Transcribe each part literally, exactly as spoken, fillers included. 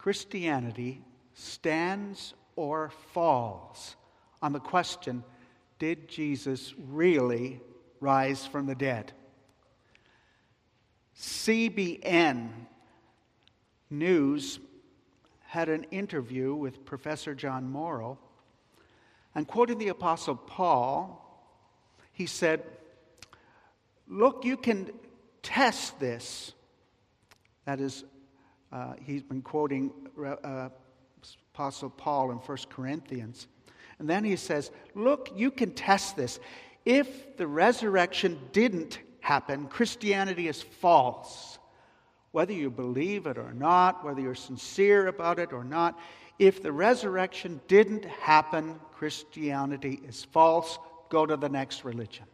Christianity stands or falls on the question, did Jesus really rise from the dead? C B N News had an interview with Professor John Morrow, and quoting the Apostle Paul, he said, look, you can test this. That is, uh, he's been quoting uh, Apostle Paul in First Corinthians. And then he says, look, you can test this. If the resurrection didn't happen, Christianity is false. Whether you believe it or not, whether you're sincere about it or not, if the resurrection didn't happen, Christianity is false. Go to the next religion.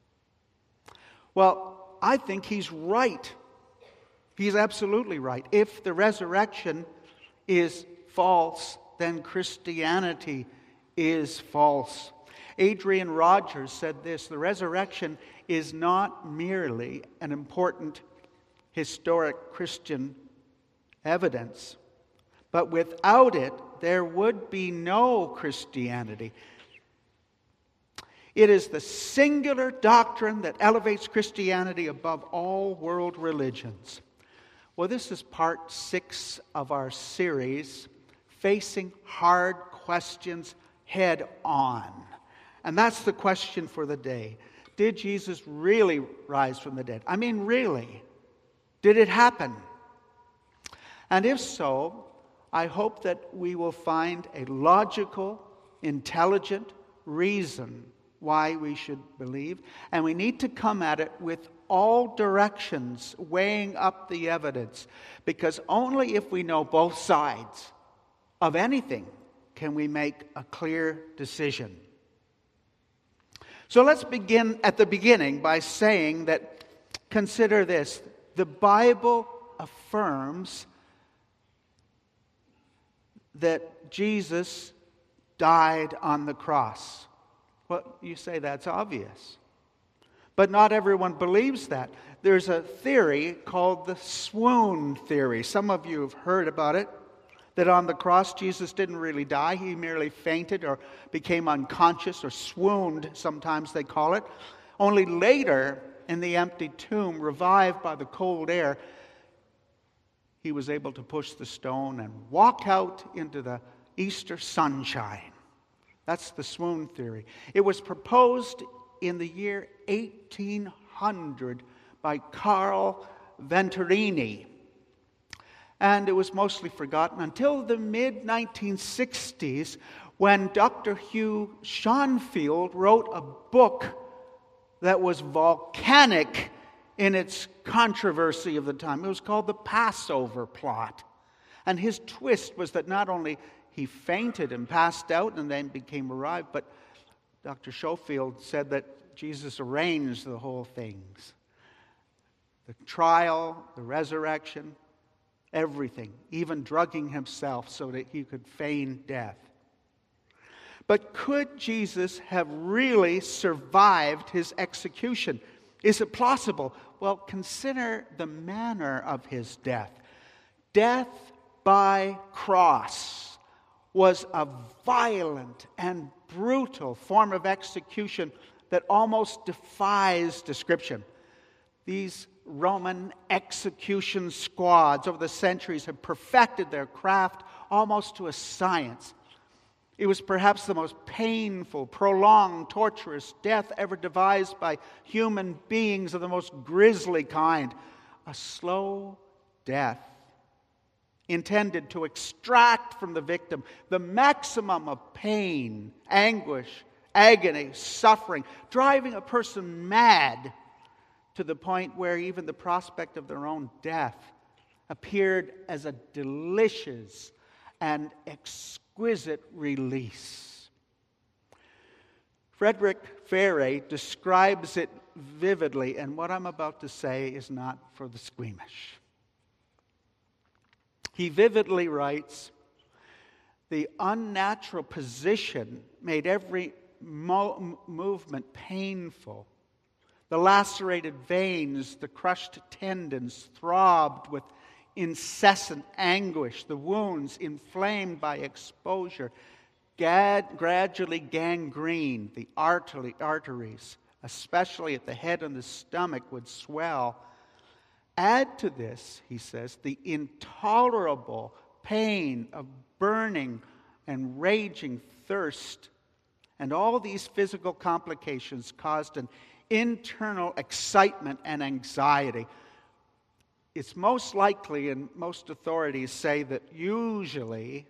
Well, I think he's right. He's absolutely right. If the resurrection is false, then Christianity is false. Adrian Rogers said this, the resurrection is not merely an important historic Christian evidence, but without it, there would be no Christianity. It is the singular doctrine that elevates Christianity above all world religions. Well, this is part six of our series, Facing Hard Questions Head On. And that's the question for the day. Did Jesus really rise from the dead? I mean, really? Did it happen? And if so, I hope that we will find a logical, intelligent reason why we should believe. And we need to come at it with all directions, weighing up the evidence. Because only if we know both sides of anything can we make a clear decision. So let's begin at the beginning by saying that, consider this, the Bible affirms that Jesus died on the cross. Well, you say that's obvious. But not everyone believes that. There's a theory called the swoon theory. Some of you have heard about it. That on the cross, Jesus didn't really die. He merely fainted or became unconscious or swooned, sometimes they call it. Only later, in the empty tomb, revived by the cold air, he was able to push the stone and walk out into the Easter sunshine. That's the swoon theory. It was proposed in the year eighteen hundred by Carl Venturini. And it was mostly forgotten until the mid nineteen sixties when Doctor Hugh Schonfield wrote a book that was volcanic in its controversy of the time. It was called The Passover Plot. And his twist was that not only he fainted and passed out and then became revived, but Doctor Schofield said that Jesus arranged the whole things. The trial, the resurrection, everything, even drugging himself so that he could feign death. But could Jesus have really survived his execution? Is it possible? Well, consider the manner of his death. Death by cross was a violent and brutal form of execution that almost defies description. These Roman execution squads over the centuries have perfected their craft almost to a science. It was perhaps the most painful, prolonged, torturous death ever devised by human beings of the most grisly kind. A slow death intended to extract from the victim the maximum of pain, anguish, agony, suffering, driving a person mad to the point where even the prospect of their own death appeared as a delicious and exquisite release. Frederick Féré describes it vividly, and what I'm about to say is not for the squeamish. He vividly writes, the unnatural position made every mo- movement painful. The lacerated veins, the crushed tendons throbbed with incessant anguish, the wounds inflamed by exposure, gad- gradually gangrene, the artery, arteries, especially at the head and the stomach, would swell. Add to this, he says, the intolerable pain of burning and raging thirst. And all these physical complications caused an internal excitement and anxiety. It's most likely, and most authorities say, that usually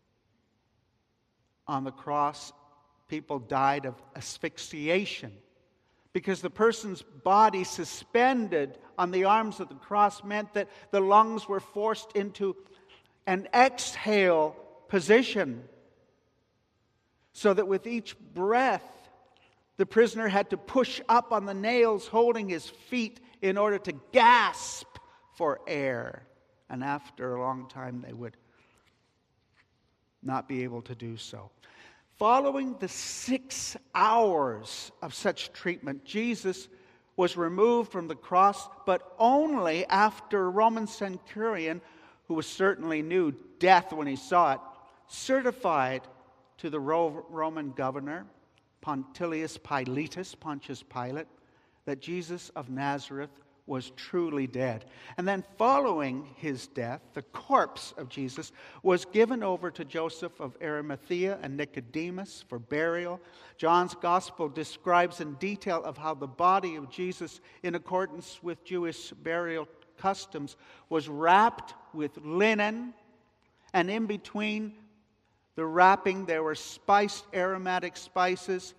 on the cross, people died of asphyxiation, because the person's body suspended on the arms of the cross meant that the lungs were forced into an exhale position, so that with each breath, the prisoner had to push up on the nails holding his feet in order to gasp for air. And after a long time, they would not be able to do so. Following the six hours of such treatment, Jesus was removed from the cross, but only after a Roman centurion, who was certainly knew death when he saw it, certified to the Roman governor, Pontius Pilatus, Pontius Pilate, that Jesus of Nazareth was truly dead. And then following his death, the corpse of Jesus was given over to Joseph of Arimathea and Nicodemus for burial. John's gospel describes in detail of how the body of Jesus, in accordance with Jewish burial customs, was wrapped with linen, and in between the wrapping there were spiced aromatic spices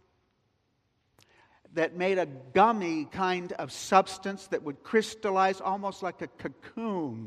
that made a gummy kind of substance that would crystallize almost like a cocoon.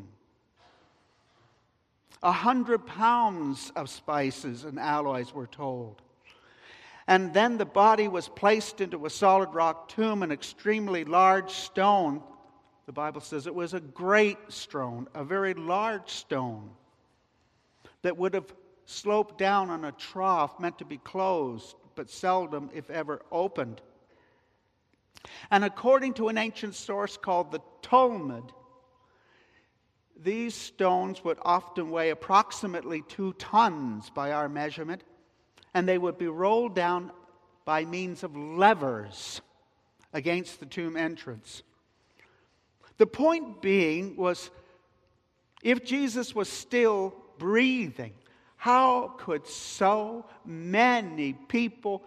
A hundred pounds of spices and alloys were told. And then the body was placed into a solid rock tomb, an extremely large stone. The Bible says it was a great stone, a very large stone that would have sloped down on a trough meant to be closed, but seldom, if ever, opened. And according to an ancient source called the Talmud, these stones would often weigh approximately two tons by our measurement, and they would be rolled down by means of levers against the tomb entrance. The point being was, if Jesus was still breathing, how could so many people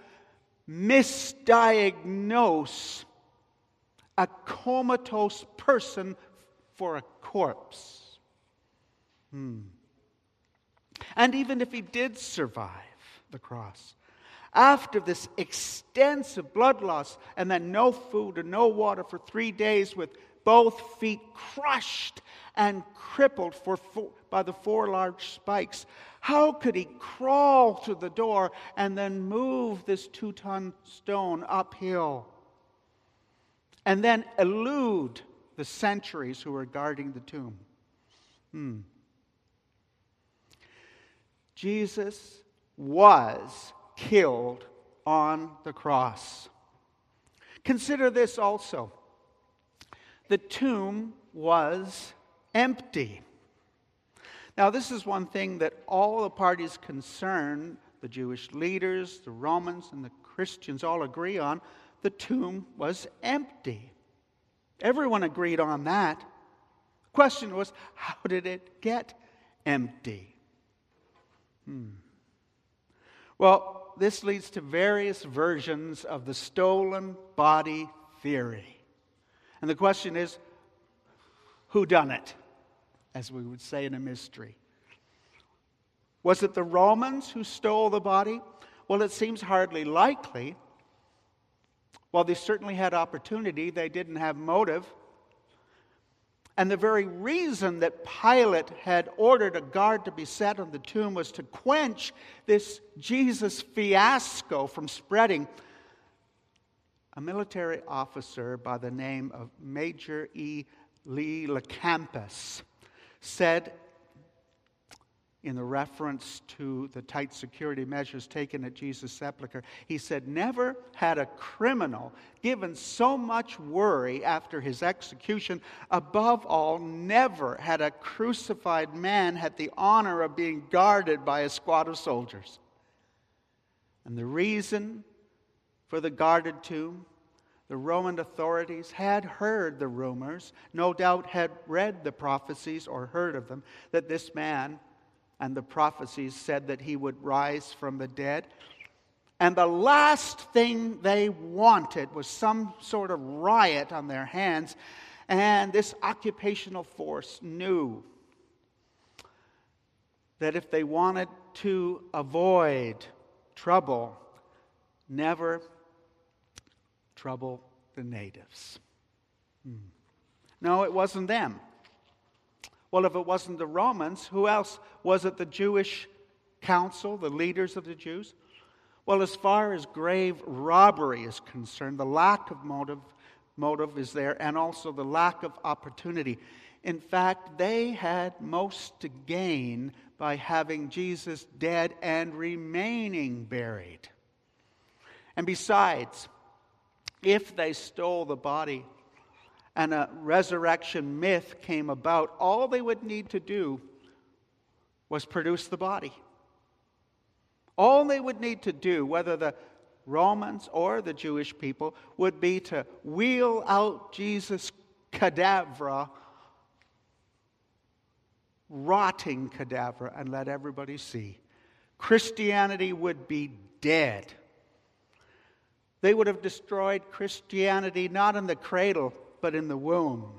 misdiagnose a comatose person for a corpse? Hmm. And even if he did survive the cross, after this extensive blood loss and then no food and no water for three days with both feet crushed and crippled for four, by the four large spikes, how could he crawl to the door and then move this two-ton stone uphill and then elude the sentries who were guarding the tomb? Hmm. Jesus was killed on the cross. Consider this also. The tomb was empty. Now, this is one thing that all the parties concerned, the Jewish leaders, the Romans, and the Christians all agree on. The tomb was empty. Everyone agreed on that. The question was, how did it get empty? Hmm. Well, this leads to various versions of the stolen body theory. And the question is, who done it? As we would say in a mystery. Was it the Romans who stole the body? Well, it seems hardly likely. While they certainly had opportunity, they didn't have motive. And the very reason that Pilate had ordered a guard to be set on the tomb was to quench this Jesus fiasco from spreading. A military officer by the name of Major E. Lee LeCampus said in the reference to the tight security measures taken at Jesus' sepulchre. He said, never had a criminal given so much worry after his execution. Above all, never had a crucified man had the honor of being guarded by a squad of soldiers. And the reason for the guarded tomb, the Roman authorities had heard the rumors, no doubt had read the prophecies or heard of them, that this man, and the prophecies said that he would rise from the dead. And the last thing they wanted was some sort of riot on their hands. And this occupational force knew that if they wanted to avoid trouble, never trouble the natives. Hmm. No, it wasn't them. Well, if it wasn't the Romans, who else? Was it the Jewish council, the leaders of the Jews? Well, as far as grave robbery is concerned, the lack of motive, motive is there, and also the lack of opportunity. In fact, they had most to gain by having Jesus dead and remaining buried. And besides, if they stole the body and a resurrection myth came about, all they would need to do was produce the body. All they would need to do, whether the Romans or the Jewish people, would be to wheel out Jesus' cadaver, rotting cadaver, and let everybody see. Christianity would be dead. They would have destroyed Christianity not in the cradle, but in the womb.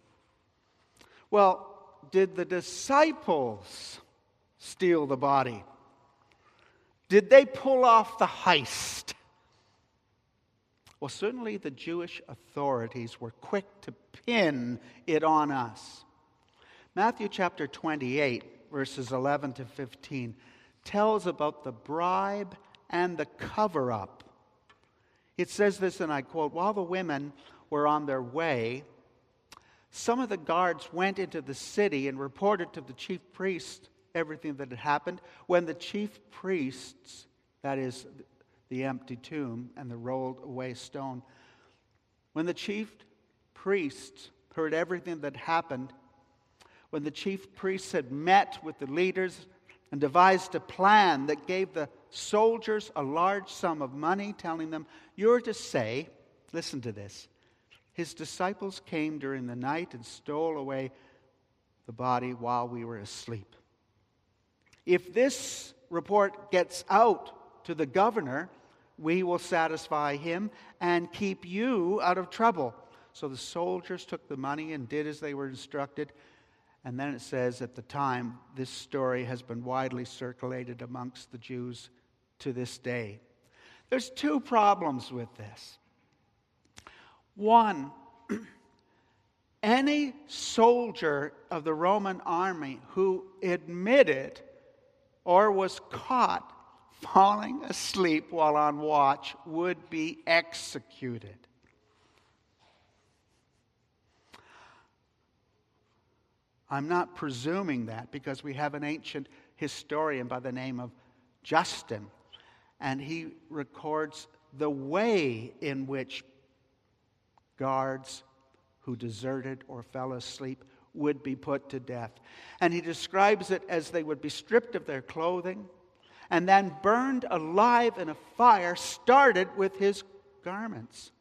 Well, did the disciples steal the body? Did they pull off the heist? Well, certainly the Jewish authorities were quick to pin it on us. Matthew chapter twenty-eight, verses eleven to fifteen, tells about the bribe and the cover-up. It says this, and I quote, "While the women were on their way, some of the guards went into the city and reported to the chief priests everything that had happened. When the chief priests, that is, the empty tomb and the rolled away stone, when the chief priests heard everything that happened, when the chief priests had met with the leaders and devised a plan that gave the soldiers a large sum of money, telling them, 'You're to say,' listen to this, 'His disciples came during the night and stole away the body while we were asleep. If this report gets out to the governor, we will satisfy him and keep you out of trouble.' So the soldiers took the money and did as they were instructed." And then it says, at the time, this story has been widely circulated amongst the Jews to this day. There's two problems with this. One, any soldier of the Roman army who admitted or was caught falling asleep while on watch would be executed. I'm not presuming that, because we have an ancient historian by the name of Justin, and he records the way in which guards who deserted or fell asleep would be put to death. And he describes it as they would be stripped of their clothing and then burned alive in a fire started with his garments.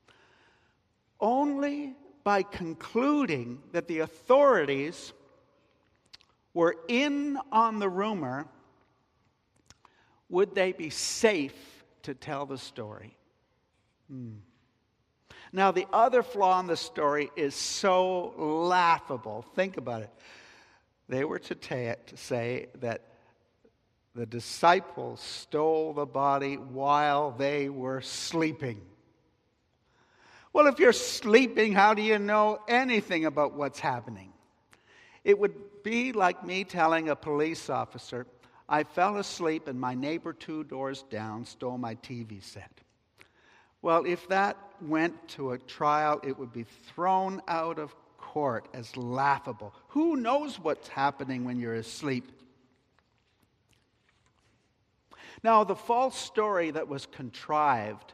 Only by concluding that the authorities were in on the rumor would they be safe to tell the story. Hmm. Now, the other flaw in the story is so laughable. Think about it. They were to, ta- to say that the disciples stole the body while they were sleeping. Well, if you're sleeping, how do you know anything about what's happening? It would be like me telling a police officer, "I fell asleep and my neighbor two doors down stole my T V set." Well, if that went to a trial, it would be thrown out of court as laughable. Who knows what's happening when you're asleep? Now, the false story that was contrived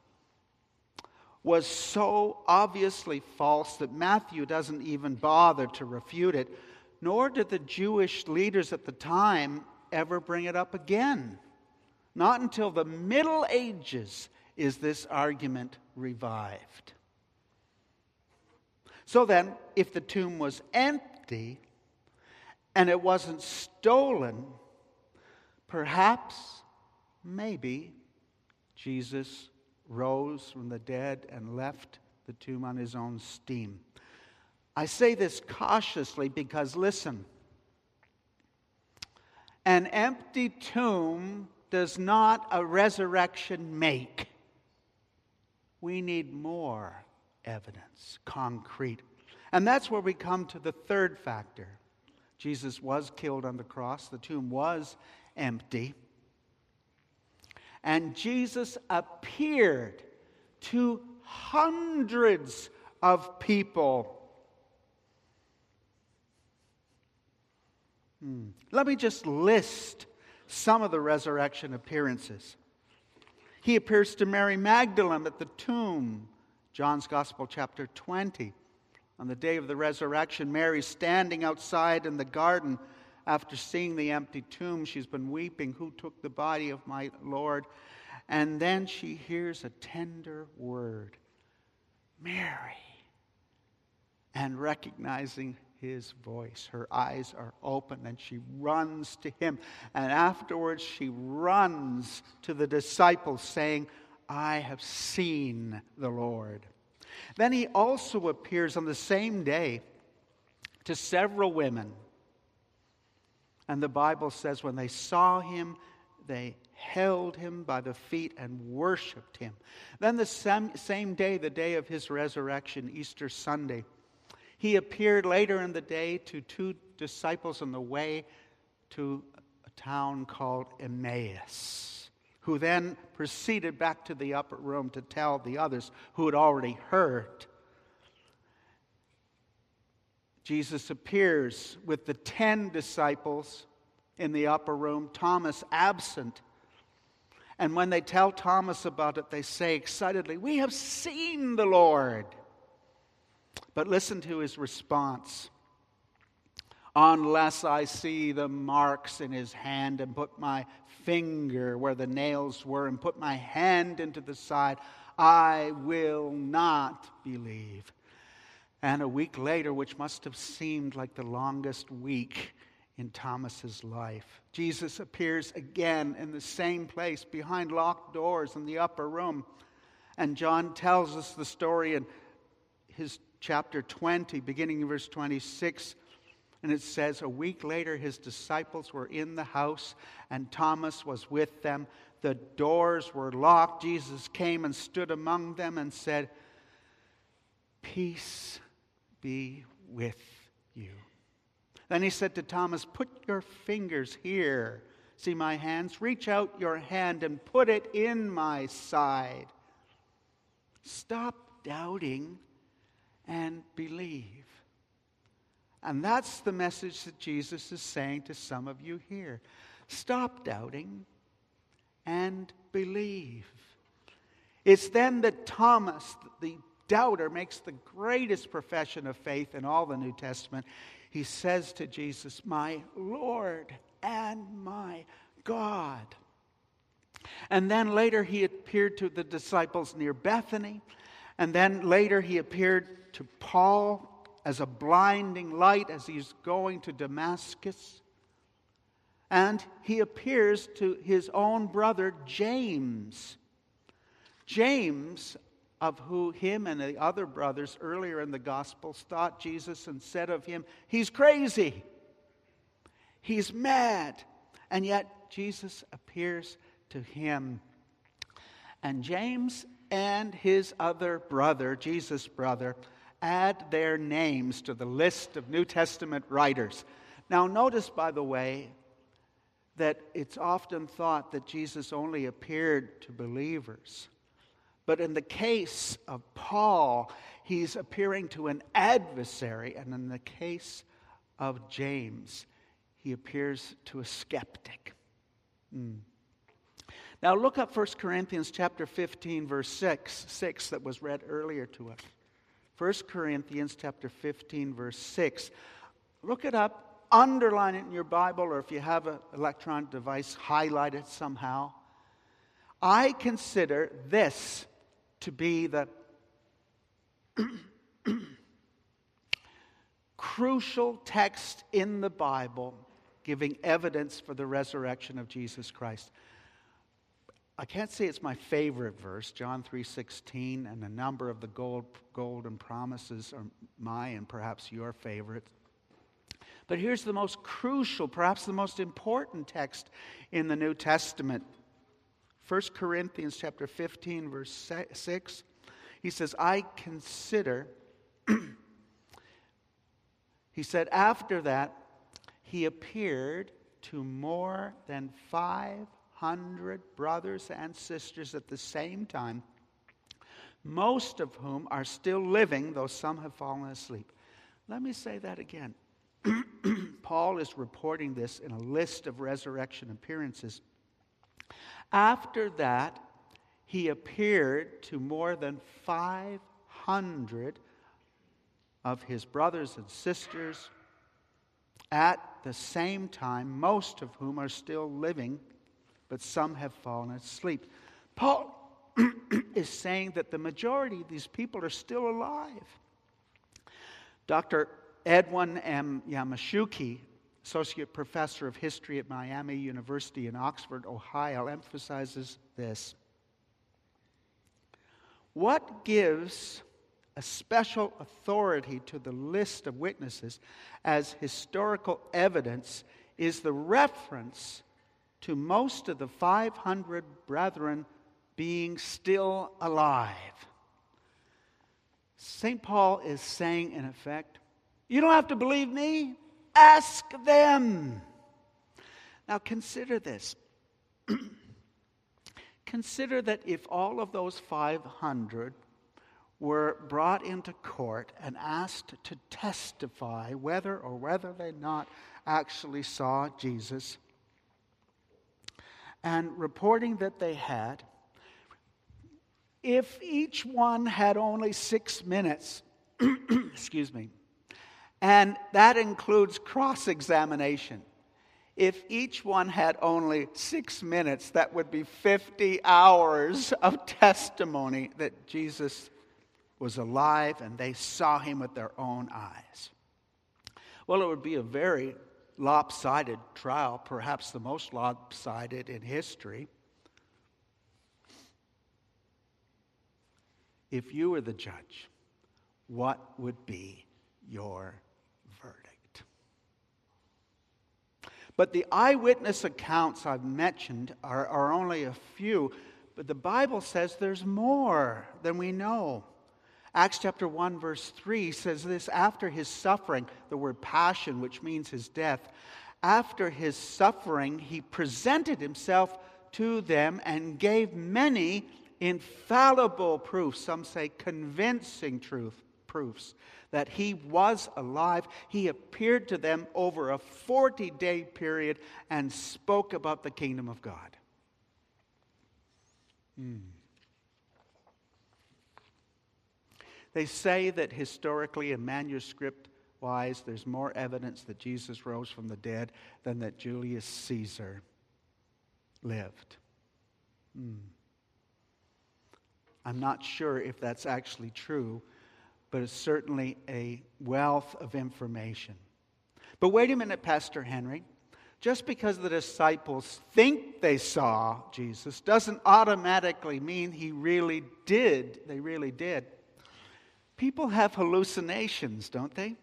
was so obviously false that Matthew doesn't even bother to refute it, nor did the Jewish leaders at the time ever bring it up again. Not until the Middle Ages is this argument revived. So then, if the tomb was empty and it wasn't stolen, perhaps, maybe, Jesus rose from the dead and left the tomb on his own steam. I say this cautiously because, listen, an empty tomb does not a resurrection make. We need more evidence, concrete. And that's where we come to the third factor. Jesus was killed on the cross. The tomb was empty. And Jesus appeared to hundreds of people. Hmm. Let me just list some of the resurrection appearances. He appears to Mary Magdalene at the tomb, John's Gospel, chapter twenty. On the day of the resurrection, Mary's standing outside in the garden after seeing the empty tomb. She's been weeping, "Who took the body of my Lord?" And then she hears a tender word, "Mary." And recognizing his voice, her eyes are open and she runs to him. And afterwards she runs to the disciples saying, "I have seen the Lord." Then he also appears on the same day to several women. And the Bible says when they saw him, they held him by the feet and worshiped him. Then the same, same day, the day of his resurrection, Easter Sunday, he appeared later in the day to two disciples on the way to a town called Emmaus, who then proceeded back to the upper room to tell the others who had already heard. Jesus appears with the ten disciples in the upper room, Thomas absent. And when they tell Thomas about it, they say excitedly, "We have seen the Lord." But listen to his response. "Unless I see the marks in his hand and put my finger where the nails were and put my hand into the side, I will not believe." And a week later, which must have seemed like the longest week in Thomas's life, Jesus appears again in the same place behind locked doors in the upper room. And John tells us the story in his chapter twenty, beginning in verse twenty-six. And it says, a week later his disciples were in the house and Thomas was with them. The doors were locked. Jesus came and stood among them and said, "Peace be with you." Then he said to Thomas, "Put your fingers here. See my hands? Reach out your hand and put it in my side. Stop doubting and believe." And that's the message that Jesus is saying to some of you here. Stop doubting and believe. It's then that Thomas, the doubter, makes the greatest profession of faith in all the New Testament. He says to Jesus, "My Lord and my God." And then later he appeared to the disciples near Bethany. And then later he appeared to Paul as a blinding light as he's going to Damascus. And he appears to his own brother James. James, of who him and the other brothers earlier in the Gospels thought Jesus and said of him, "He's crazy. He's mad." And yet Jesus appears to him. And James and his other brother, Jesus' brother, add their names to the list of New Testament writers. Now notice, by the way, that it's often thought that Jesus only appeared to believers. But in the case of Paul, he's appearing to an adversary. And in the case of James, he appears to a skeptic. Mm. Now look up First Corinthians chapter fifteen, verse six, six that was read earlier to us. First Corinthians chapter fifteen, verse six. Look it up, underline it in your Bible, or if you have an electronic device, highlight it somehow. I consider this to be the crucial text in the Bible giving evidence for the resurrection of Jesus Christ. I can't say it's my favorite verse, John three sixteen, and a number of the gold, golden promises are my and perhaps your favorite. But here's the most crucial, perhaps the most important text in the New Testament. First Corinthians chapter fifteen, verse six. He says, I consider, he said, after that, he appeared to more than five hundred brothers and sisters at the same time, most of whom are still living, though some have fallen asleep. Let me say that again. Paul is reporting this in a list of resurrection appearances. After that, he appeared to more than five hundred of his brothers and sisters at the same time, most of whom are still living, but some have fallen asleep. Paul is saying that the majority of these people are still alive. Doctor Edwin M. Yamashuki, associate professor of history at Miami University in Oxford, Ohio, emphasizes this. What gives a special authority to the list of witnesses as historical evidence is the reference to most of the five hundred brethren being still alive. Saint Paul is saying, in effect, you don't have to believe me, ask them. Now consider this. Consider that if all of those five hundred were brought into court and asked to testify whether or whether they not actually saw Jesus, and reporting that they had, if each one had only six minutes, excuse me, and that includes cross-examination, if each one had only six minutes, that would be fifty hours of testimony that Jesus was alive and they saw him with their own eyes. Well, it would be a very lopsided trial, perhaps the most lopsided in history. If you were the judge, what would be your verdict? But the eyewitness accounts I've mentioned are, are only a few, but the Bible says there's more than we know. Acts chapter one verse three says this, after his suffering, the word passion, which means his death, after his suffering, he presented himself to them and gave many infallible proofs, some say convincing truth proofs, that he was alive. He appeared to them over a forty-day period and spoke about the kingdom of God. Hmm. They say that historically and manuscript-wise, there's more evidence that Jesus rose from the dead than that Julius Caesar lived. Hmm. I'm not sure if that's actually true, but it's certainly a wealth of information. But wait a minute, Pastor Henry. Just because the disciples think they saw Jesus doesn't automatically mean he really did. They really did. People have hallucinations, don't they?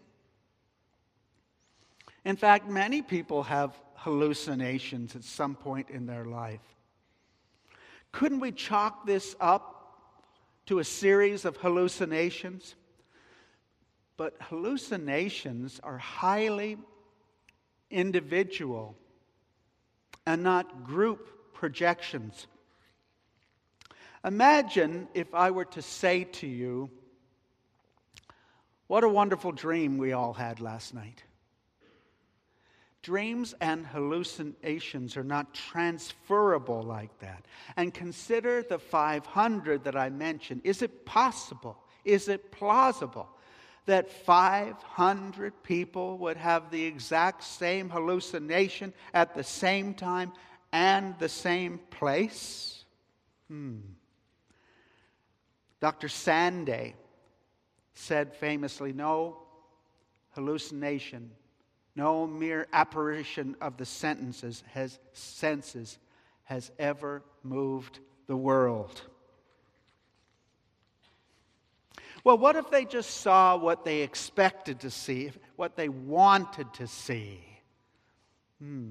In fact, many people have hallucinations at some point in their life. Couldn't we chalk this up to a series of hallucinations? But hallucinations are highly individual and not group projections. Imagine if I were to say to you, what a wonderful dream we all had last night. dreams and hallucinations are not transferable like that. And consider the five hundred that I mentioned. Is it possible? Is it plausible that five hundred people would have the exact same hallucination at the same time and the same place? Hmm. Doctor Sanday said famously, no hallucination, no mere apparition of the sentences has, senses has ever moved the world. Well, what if they just saw what they expected to see, what they wanted to see? Hmm.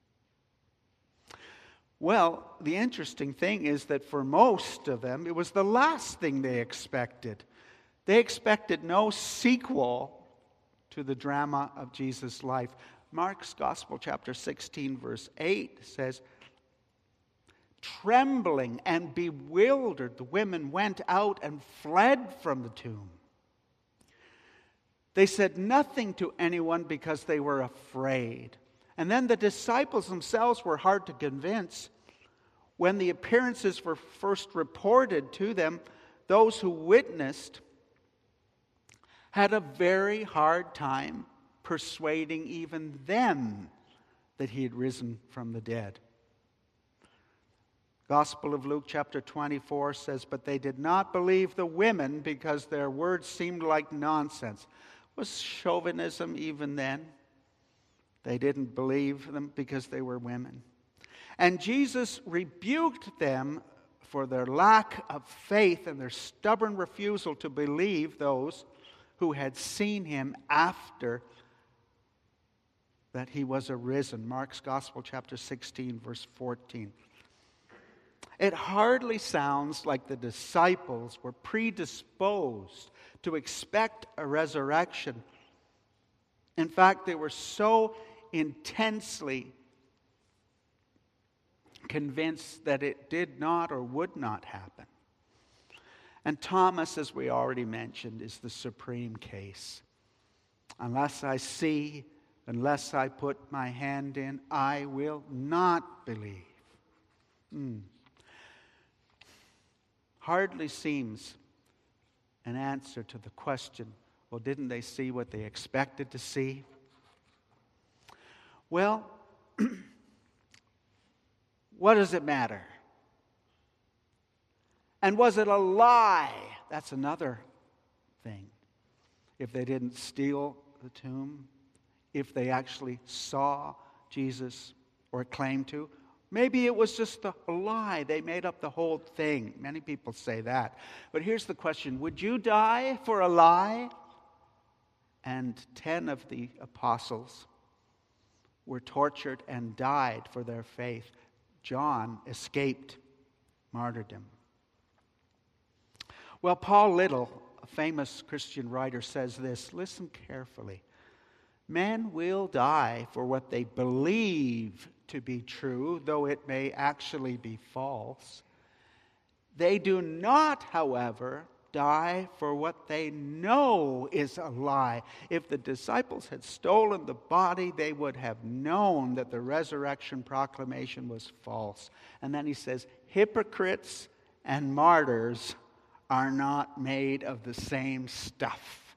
Well, the interesting thing is that for most of them, it was the last thing they expected. They expected no sequel to the drama of Jesus' life. Mark's Gospel, chapter sixteen, verse eight says, trembling and bewildered, the women went out and fled from the tomb. They said nothing to anyone because they were afraid. And then the disciples themselves were hard to convince. When the appearances were first reported to them, those who witnessed had a very hard time persuading even them that he had risen from the dead. Gospel of Luke chapter twenty-four says, but they did not believe the women because their words seemed like nonsense. Was chauvinism even then? They didn't believe them because they were women. And Jesus rebuked them for their lack of faith and their stubborn refusal to believe those who had seen him after that he was arisen. Mark's Gospel, chapter sixteen, verse fourteen. It hardly sounds like the disciples were predisposed to expect a resurrection. In fact, they were so intensely convinced that it did not or would not happen. And Thomas, as we already mentioned, is the supreme case. Unless I see, unless I put my hand in, I will not believe. Hmm. Hardly seems an answer to the question, well, didn't they see what they expected to see? Well, what does it matter? And was it a lie? That's another thing. If they didn't steal the tomb, if they actually saw Jesus or claimed to, maybe it was just a lie. They made up the whole thing. Many people say that. But here's the question. Would you die for a lie? And ten of the apostles were tortured and died for their faith. John escaped martyrdom. Well, Paul Little, a famous Christian writer, says this. Listen carefully. Men will die for what they believe to be true, though it may actually be false. They do not, however, die for what they know is a lie. If the disciples had stolen the body, they would have known that the resurrection proclamation was false. And then he says, hypocrites and martyrs are not made of the same stuff.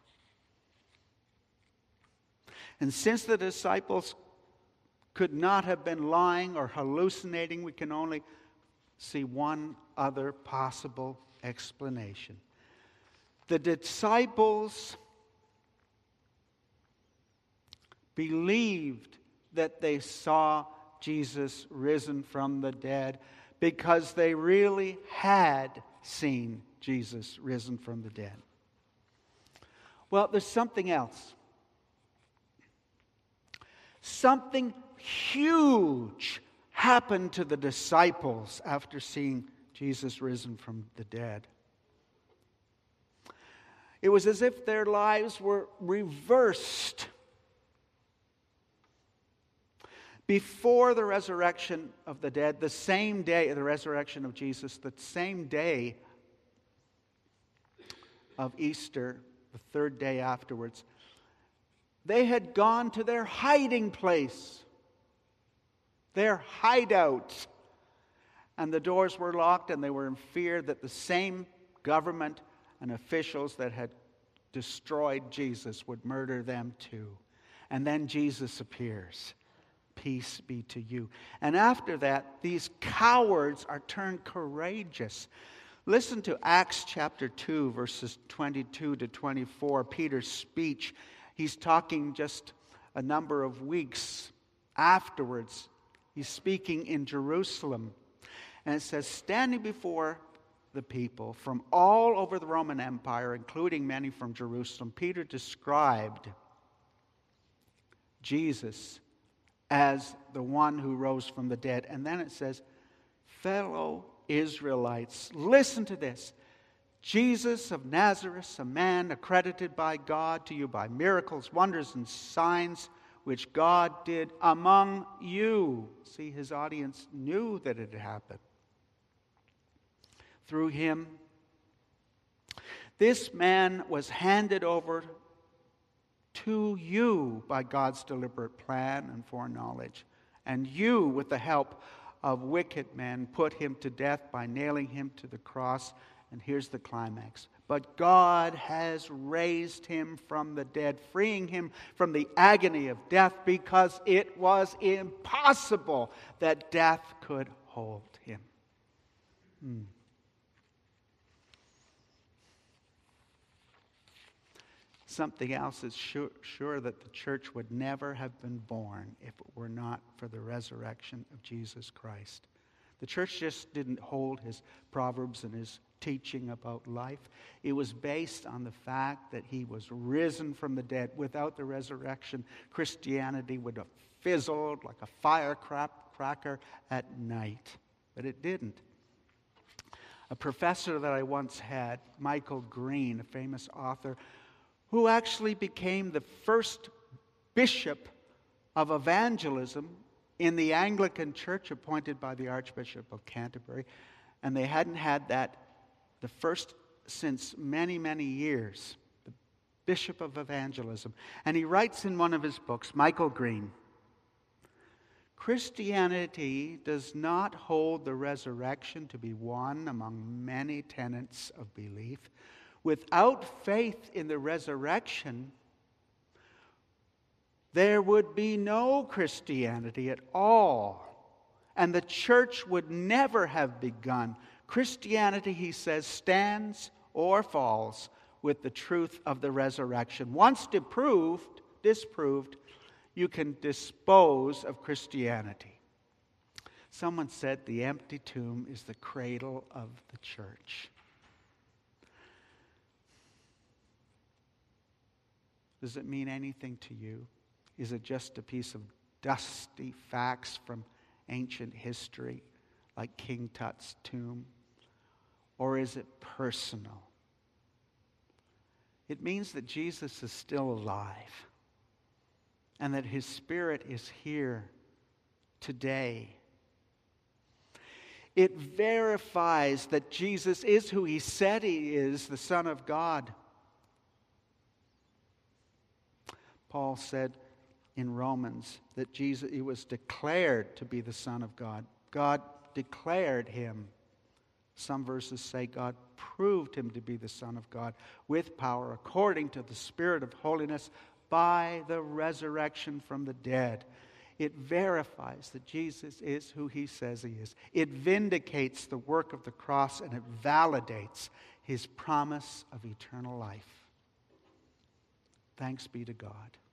And since the disciples could not have been lying or hallucinating, we can only see one other possible explanation. The disciples believed that they saw Jesus risen from the dead because they really had seen Jesus risen from the dead. Well, there's something else. Something huge happened to the disciples after seeing Jesus risen from the dead. It was as if their lives were reversed. Before the resurrection of the dead, the same day of the resurrection of Jesus, the same day of Easter, the third day afterwards, they had gone to their hiding place their hideout. And the doors were locked, and they were in fear that the same government and officials that had destroyed Jesus would murder them too. And then Jesus appears. Peace be to you. And after that, these cowards are turned courageous. Listen to Acts chapter two, verses twenty-two to twenty-four, Peter's speech. He's talking just a number of weeks afterwards. He's speaking in Jerusalem. And it says, standing before the people from all over the Roman Empire, including many from Jerusalem, Peter described Jesus as the one who rose from the dead. And then it says, fellow Israelites, listen to this. Jesus of Nazareth, a man accredited by God to you by miracles, wonders, and signs which God did among you. See, his audience knew that it had happened. Through him, this man was handed over to you by God's deliberate plan and foreknowledge. And you, with the help of wicked men, put him to death by nailing him to the cross. And here's the climax. But God has raised him from the dead, freeing him from the agony of death, because it was impossible that death could hold him. Hmm. Something else is sure, sure that the church would never have been born if it were not for the resurrection of Jesus Christ. The church just didn't hold his proverbs and his teaching about life. It was based on the fact that he was risen from the dead. Without the resurrection, Christianity would have fizzled like a firecracker at night. But it didn't. A professor that I once had, Michael Green, a famous author, who actually became the first bishop of evangelism in the Anglican Church, appointed by the Archbishop of Canterbury. And they hadn't had that, the first since many, many years, the bishop of evangelism. And he writes in one of his books, Michael Green, Christianity does not hold the resurrection to be one among many tenets of belief. Without faith in the resurrection, there would be no Christianity at all. And the church would never have begun. Christianity, he says, stands or falls with the truth of the resurrection. Once disproved, disproved, you can dispose of Christianity. Someone said the empty tomb is the cradle of the church. Does it mean anything to you? Is it just a piece of dusty facts from ancient history, like King Tut's tomb? Or is it personal? It means that Jesus is still alive, and that his Spirit is here today. It verifies that Jesus is who he said he is, the Son of God. Paul said in Romans that Jesus, he was declared to be the Son of God. God declared him. Some verses say God proved him to be the Son of God with power according to the Spirit of holiness by the resurrection from the dead. It verifies that Jesus is who he says he is. It vindicates the work of the cross, and it validates his promise of eternal life. Thanks be to God.